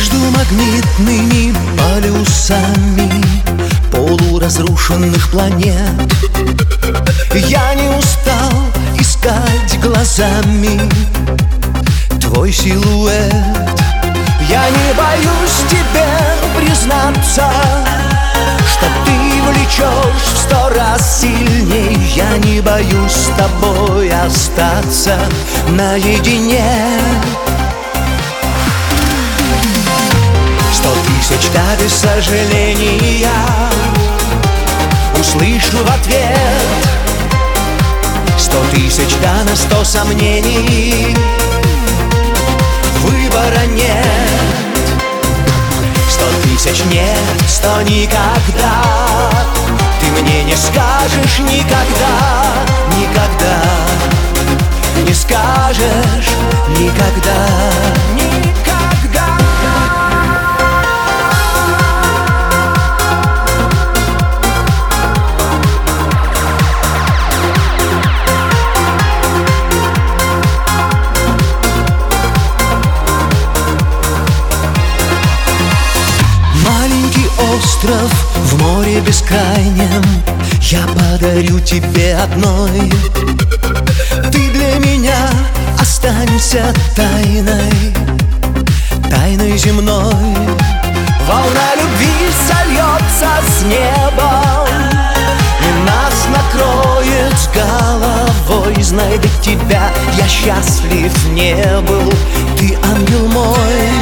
Между магнитными полюсами полуразрушенных планет я не устал искать глазами твой силуэт. Я не боюсь тебе признаться, что ты влечешь в 100 раз сильней. Я не боюсь с тобой остаться наедине. 100 тысяч «да» без сожаления услышу в ответ. 100 тысяч «да» на 100 сомнений, выбора нет. 100 тысяч «нет», 100 никогда. Ты мне не скажешь никогда, никогда. Не скажешь никогда, никогда. Остров в море бескрайнем я подарю тебе одной. Ты для меня останься тайной, тайной земной. Волна любви сольется с небом и нас накроет с головой. Знай, до тебя я счастлив не был, ты ангел мой.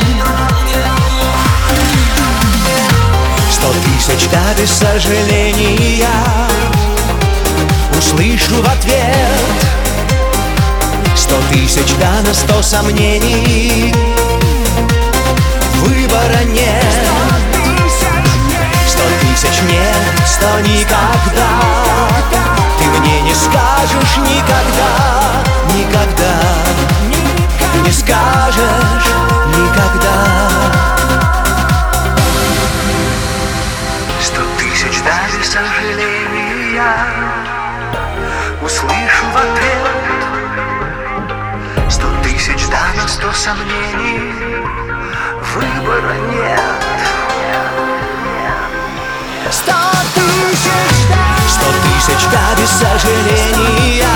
100 тысяч «да» без сожаления услышу в ответ. 100 тысяч «да» на 100 сомнений, выбора нет. 100 тысяч «нет», 100 никогда. Ты мне не скажешь никогда, никогда. Не скажешь никогда. 100 тысяч «да» без сожаления услышу в ответ. 100 тысяч «да» на 100 сомнений, выбора нет. 100 тысяч «да» без сожаления